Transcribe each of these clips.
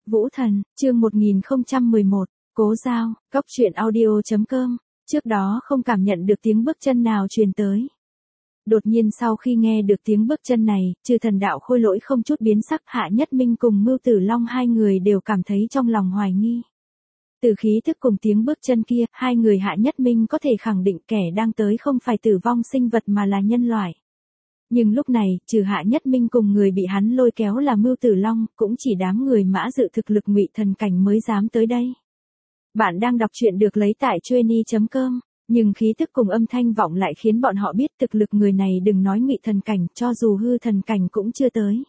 Vũ Thần, chương 1011, Cố Giao, Cóc truyện audio.com, trước đó không cảm nhận được tiếng bước chân nào truyền tới. Đột nhiên sau khi nghe được tiếng bước chân này, Chư Thần Đạo Khôi Lỗi không chút biến sắc, Hạ Nhất Minh cùng Mưu Tử Long hai người đều cảm thấy trong lòng hoài nghi. Từ khí thức cùng tiếng bước chân kia, hai người Hạ Nhất Minh có thể khẳng định kẻ đang tới không phải tử vong sinh vật mà là nhân loại. Nhưng lúc này, trừ Hạ Nhất Minh cùng người bị hắn lôi kéo là Mưu Tử Long, cũng chỉ đám người Mã Dự thực lực ngụy thần cảnh mới dám tới đây. Bạn đang đọc truyện được lấy tại trueny.com, nhưng khí tức cùng âm thanh vọng lại khiến bọn họ biết thực lực người này đừng nói ngụy thần cảnh, cho dù hư thần cảnh cũng chưa tới.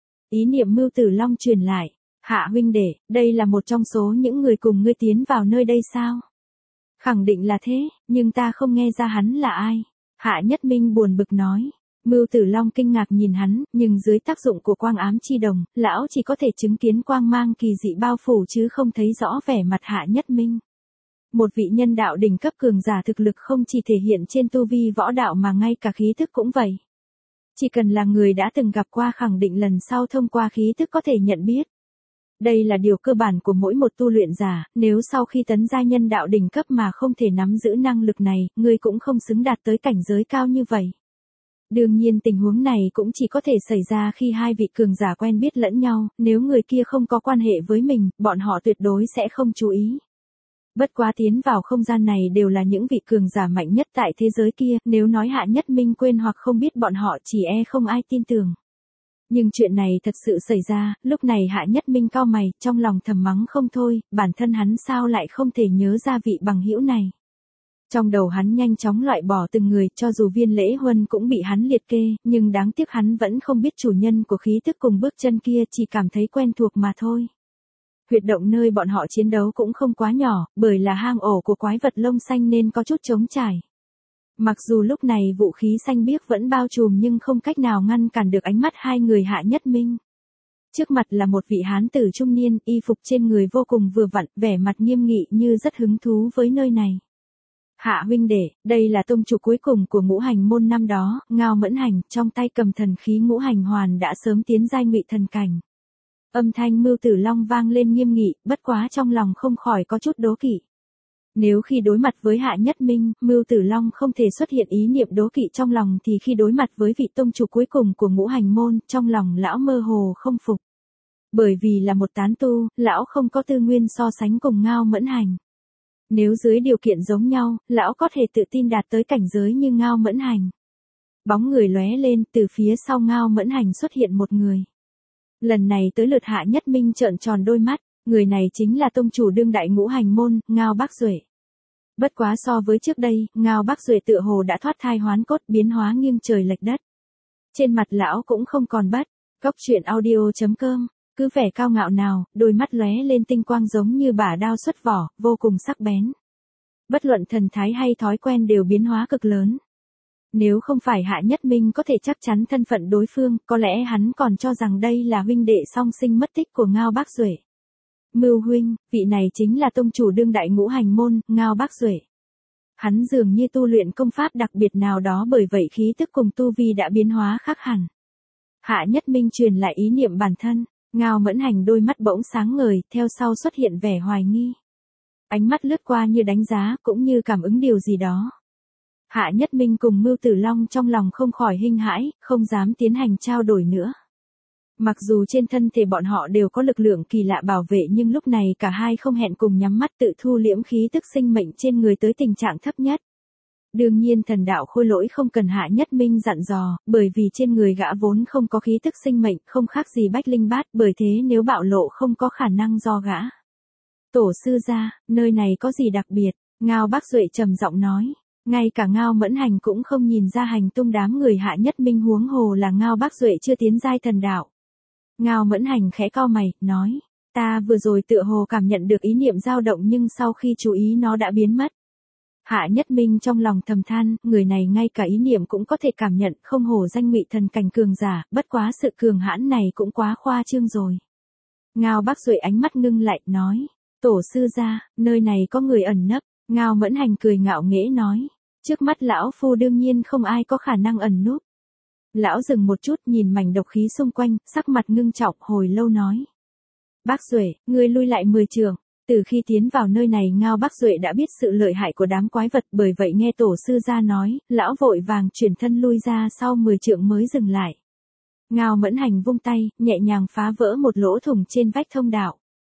Ý niệm Mưu Tử Long truyền lại, Hạ huynh đệ, đây là một trong số những người cùng ngươi tiến vào nơi đây sao? Khẳng định là thế, nhưng ta không nghe ra hắn là ai. Hạ Nhất Minh buồn bực nói. Mưu Tử Long kinh ngạc nhìn hắn, nhưng dưới tác dụng của quang ám chi đồng, lão chỉ có thể chứng kiến quang mang kỳ dị bao phủ chứ không thấy rõ vẻ mặt Hạ Nhất Minh. Một vị nhân đạo đỉnh cấp cường giả thực lực không chỉ thể hiện trên tu vi võ đạo mà ngay cả khí thức cũng vậy. Chỉ cần là người đã từng gặp qua khẳng định lần sau thông qua khí thức có thể nhận biết. Đây là điều cơ bản của mỗi một tu luyện giả, nếu sau khi tấn giai nhân đạo đỉnh cấp mà không thể nắm giữ năng lực này, ngươi cũng không xứng đạt tới cảnh giới cao như vậy. Đương nhiên tình huống này cũng chỉ có thể xảy ra khi hai vị cường giả quen biết lẫn nhau, nếu người kia không có quan hệ với mình, bọn họ tuyệt đối sẽ không chú ý. Bất quá tiến vào không gian này đều là những vị cường giả mạnh nhất tại thế giới kia, nếu nói Hạ Nhất Minh quên hoặc không biết bọn họ chỉ không ai tin tưởng. Nhưng chuyện này thật sự xảy ra, lúc này Hạ Nhất Minh cau mày, trong lòng thầm mắng không thôi, bản thân hắn sao lại không thể nhớ ra vị bằng hữu này. Trong đầu hắn nhanh chóng loại bỏ từng người, cho dù Viên Lễ Huân cũng bị hắn liệt kê, nhưng đáng tiếc hắn vẫn không biết chủ nhân của khí tức cùng bước chân kia, chỉ cảm thấy quen thuộc mà thôi. Huyệt động nơi bọn họ chiến đấu cũng không quá nhỏ, bởi là hang ổ của quái vật lông xanh nên có chút trống trải. Mặc dù lúc này vũ khí xanh biếc vẫn bao trùm nhưng không cách nào ngăn cản được ánh mắt hai người Hạ Nhất Minh. Trước mặt là một vị hán tử trung niên, y phục trên người vô cùng vừa vặn, vẻ mặt nghiêm nghị như rất hứng thú với nơi này. Hạ huynh đệ, đây là tông chủ cuối cùng của ngũ hành môn năm đó, Ngao Mẫn Hành, trong tay cầm thần khí ngũ hành hoàn đã sớm tiến giai ngụy thần cảnh. Âm thanh Mưu Tử Long vang lên nghiêm nghị, bất quá trong lòng không khỏi có chút đố kỵ. Nếu khi đối mặt với Hạ Nhất Minh, Mưu Tử Long không thể xuất hiện ý niệm đố kỵ trong lòng thì khi đối mặt với vị tông chủ cuối cùng của ngũ hành môn, trong lòng lão mơ hồ không phục. Bởi vì là một tán tu, lão không có tư nguyên so sánh cùng Ngao Mẫn Hành. Nếu dưới điều kiện giống nhau, lão có thể tự tin đạt tới cảnh giới như Ngao Mẫn Hành. Bóng người lóe lên, từ phía sau Ngao Mẫn Hành xuất hiện một người. Lần này tới lượt Hạ Nhất Minh trợn tròn đôi mắt, người này chính là tông chủ đương đại ngũ hành môn, Ngao Bác Duệ. Bất quá so với trước đây, Ngao Bác Duệ tựa hồ đã thoát thai hoán cốt, biến hóa nghiêng trời lệch đất. Trên mặt lão cũng không còn bất, Cóc truyện audio.com. Cứ vẻ cao ngạo nào, đôi mắt lóe lên tinh quang giống như bả đao xuất vỏ, vô cùng sắc bén. Bất luận thần thái hay thói quen đều biến hóa cực lớn. Nếu không phải Hạ Nhất Minh có thể chắc chắn thân phận đối phương, có lẽ hắn còn cho rằng đây là huynh đệ song sinh mất tích của Ngao Bác Duệ. Mưu huynh, vị này chính là tông chủ đương đại ngũ hành môn, Ngao Bác Duệ. Hắn dường như tu luyện công pháp đặc biệt nào đó, bởi vậy khí tức cùng tu vi đã biến hóa khác hẳn. Hạ Nhất Minh truyền lại ý niệm bản thân. Ngao Mẫn Hành đôi mắt bỗng sáng ngời, theo sau xuất hiện vẻ hoài nghi. Ánh mắt lướt qua như đánh giá, cũng như cảm ứng điều gì đó. Hạ Nhất Minh cùng Mưu Tử Long trong lòng không khỏi hinh hãi, không dám tiến hành trao đổi nữa. Mặc dù trên thân thể bọn họ đều có lực lượng kỳ lạ bảo vệ, nhưng lúc này cả hai không hẹn cùng nhắm mắt tự thu liễm khí tức sinh mệnh trên người tới tình trạng thấp nhất. Đương nhiên Thần Đạo Khôi Lỗi không cần Hạ Nhất Minh dặn dò, bởi vì trên người gã vốn không có khí tức sinh mệnh, không khác gì Bách Linh Bát, bởi thế nếu bạo lộ không có khả năng do gã. Tổ sư gia, nơi này có gì đặc biệt? Ngao Bác Duệ trầm giọng nói. Ngay cả Ngao Mẫn Hành cũng không nhìn ra hành tung đám người Hạ Nhất Minh, huống hồ là Ngao Bác Duệ chưa tiến giai thần đạo. Ngao Mẫn Hành khẽ cau mày, nói, ta vừa rồi tựa hồ cảm nhận được ý niệm dao động nhưng sau khi chú ý nó đã biến mất. Hạ Nhất Minh trong lòng thầm than, người này ngay cả ý niệm cũng có thể cảm nhận, không hổ danh ngụy thần cảnh cường giả, bất quá sự cường hãn này cũng quá khoa trương rồi. Ngao Bác Duệ ánh mắt ngưng lại, nói, tổ sư gia, nơi này có người ẩn nấp. Ngao Mẫn Hành cười ngạo nghễ nói, trước mắt lão phu đương nhiên không ai có khả năng ẩn núp. Lão dừng một chút nhìn mảnh độc khí xung quanh, sắc mặt ngưng trọng hồi lâu nói. Bác Duệ, ngươi lui lại 10 trượng. Từ khi tiến vào nơi này Ngao Bác Duệ đã biết sự lợi hại của đám quái vật, bởi vậy nghe tổ sư gia nói, lão vội vàng chuyển thân lui ra sau 10 trượng mới dừng lại. Ngao Mẫn Hành vung tay, nhẹ nhàng phá vỡ một lỗ thủng trên vách thông đạo.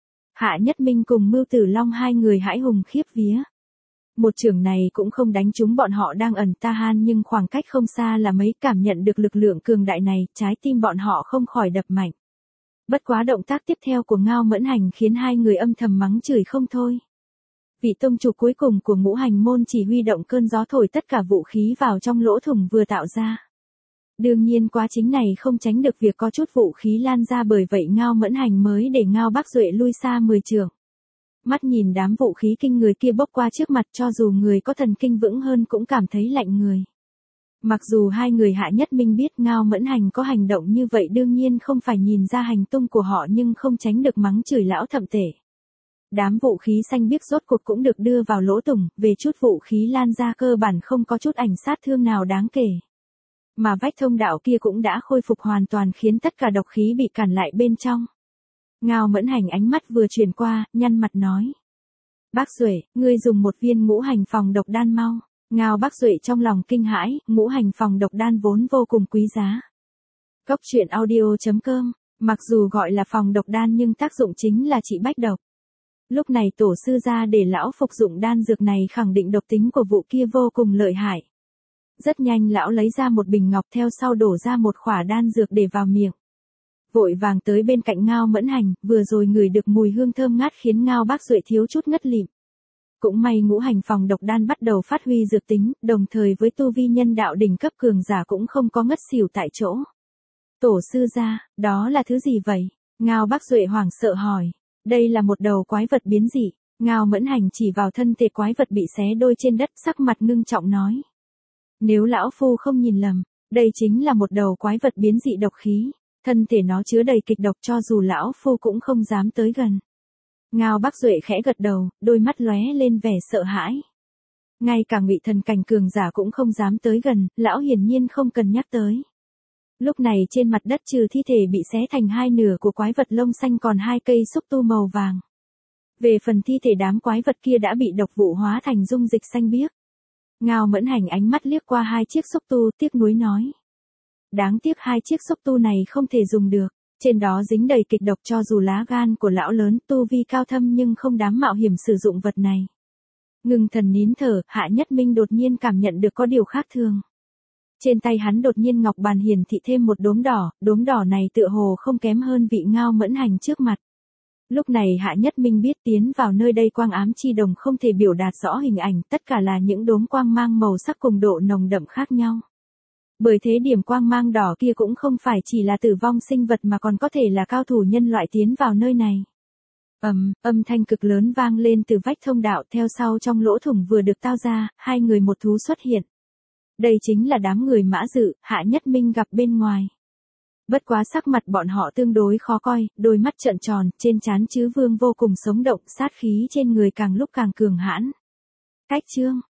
Hạ Nhất Minh cùng Mưu Tử Long hai người hãi hùng khiếp vía. Một chưởng này cũng không đánh trúng bọn họ đang ẩn ta han, nhưng khoảng cách không xa là mấy, cảm nhận được lực lượng cường đại này, trái tim bọn họ không khỏi đập mạnh. Bất quá động tác tiếp theo của Ngao Mẫn Hành khiến hai người âm thầm mắng chửi không thôi. Vị tông chủ cuối cùng của Ngũ Hành môn chỉ huy động cơn gió thổi tất cả vũ khí vào trong lỗ thủng vừa tạo ra. Đương nhiên quá trình này không tránh được việc có chút vũ khí lan ra, bởi vậy Ngao Mẫn Hành mới để Ngao Bác Duệ lui xa 10 trượng. Mắt nhìn đám vũ khí kinh người kia bốc qua trước mặt, cho dù người có thần kinh vững hơn cũng cảm thấy lạnh người. Mặc dù hai người Hạ Nhất Minh biết Ngao Mẫn Hành có hành động như vậy đương nhiên không phải nhìn ra hành tung của họ, nhưng không tránh được mắng chửi lão thậm tể. Đám vũ khí xanh biếc rốt cuộc cũng được đưa vào lỗ thủng, về chút vũ khí lan ra cơ bản không có chút ảnh sát thương nào đáng kể. Mà vách thông đạo kia cũng đã khôi phục hoàn toàn, khiến tất cả độc khí bị cản lại bên trong. Ngao Mẫn Hành ánh mắt vừa chuyển qua, nhăn mặt nói. Bác Duệ, ngươi dùng một viên ngũ hành phòng độc đan mau. Ngao Bác Duệ trong lòng kinh hãi, ngũ hành phòng độc đan vốn vô cùng quý giá. Cốc truyện audio.com, mặc dù gọi là phòng độc đan nhưng tác dụng chính là trị bách độc. Lúc này tổ sư gia để lão phục dụng đan dược này khẳng định độc tính của vụ kia vô cùng lợi hại. Rất nhanh lão lấy ra một bình ngọc, theo sau đổ ra một khỏa đan dược để vào miệng. Vội vàng tới bên cạnh Ngao Mẫn Hành, vừa rồi ngửi được mùi hương thơm ngát khiến Ngao Bác Duệ thiếu chút ngất lịm. Cũng may ngũ hành phòng độc đan bắt đầu phát huy dược tính, đồng thời với tu vi nhân đạo đỉnh cấp cường giả cũng không có ngất xỉu tại chỗ. Tổ sư gia, đó là thứ gì vậy? Ngao Bác Duệ hoảng sợ hỏi. Đây là một đầu quái vật biến dị. Ngao Mẫn Hành chỉ vào thân thể quái vật bị xé đôi trên đất, sắc mặt ngưng trọng nói. Nếu lão phu không nhìn lầm, đây chính là một đầu quái vật biến dị độc khí. Thân thể nó chứa đầy kịch độc, cho dù lão phu cũng không dám tới gần. Ngao Bác Duệ khẽ gật đầu, đôi mắt lóe lên vẻ sợ hãi. Ngay cả ngụy thần cảnh cường giả cũng không dám tới gần, lão hiển nhiên không cần nhắc tới. Lúc này trên mặt đất trừ thi thể bị xé thành hai nửa của quái vật lông xanh còn hai cây xúc tu màu vàng. Về phần thi thể đám quái vật kia đã bị độc vụ hóa thành dung dịch xanh biếc. Ngao Mẫn Hành ánh mắt liếc qua hai chiếc xúc tu, tiếc nuối nói. Đáng tiếc hai chiếc xúc tu này không thể dùng được, trên đó dính đầy kịch độc, cho dù lá gan của lão lớn, tu vi cao thâm nhưng không dám mạo hiểm sử dụng vật này. Ngừng thần nín thở, Hạ Nhất Minh đột nhiên cảm nhận được có điều khác thường. Trên tay hắn đột nhiên ngọc bàn hiển thị thêm một đốm đỏ này tựa hồ không kém hơn vị Ngao Mẫn Hành trước mặt. Lúc này Hạ Nhất Minh biết tiến vào nơi đây quang ám chi đồng không thể biểu đạt rõ hình ảnh, tất cả là những đốm quang mang màu sắc cùng độ nồng đậm khác nhau. Bởi thế điểm quang mang đỏ kia cũng không phải chỉ là tử vong sinh vật mà còn có thể là cao thủ nhân loại tiến vào nơi này. Âm thanh cực lớn vang lên từ vách thông đạo, theo sau trong lỗ thủng vừa được tao ra, hai người một thú xuất hiện. Đây chính là đám người Mã Dự, Hạ Nhất Minh gặp bên ngoài. Bất quá sắc mặt bọn họ tương đối khó coi, đôi mắt trợn tròn, trên trán chứa vương vô cùng sống động, sát khí trên người càng lúc càng cường hãn. Cách chương